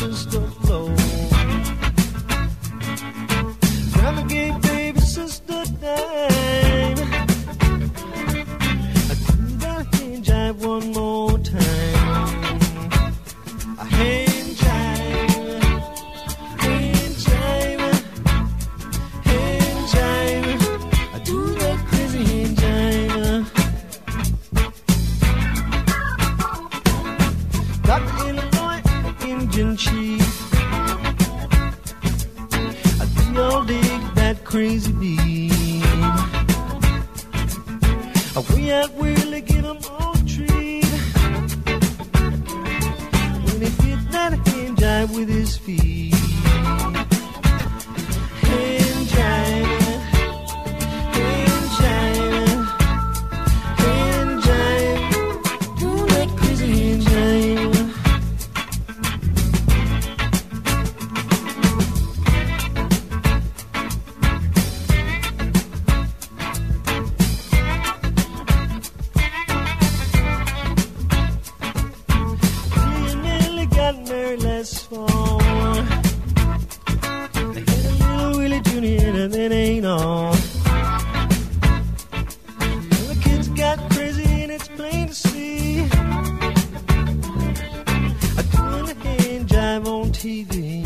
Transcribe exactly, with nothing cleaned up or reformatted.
sister flow. Grandma gave baby sister dime. I do that hand jive one more time. A hand jive, hand jive, hand jive. I do that crazy hand jive. Doctor Illinois, Indian chief. I do all dig that crazy beat. We out really give him all a treat. When he hit that hand jive with his feet. Hand jive, hand jive, hand jive. Do that crazy hand jive. Last fall, they had a little Willie Junior and that ain't all. Well, the kids got crazy and it's plain to see. I doing the hand jive on T V.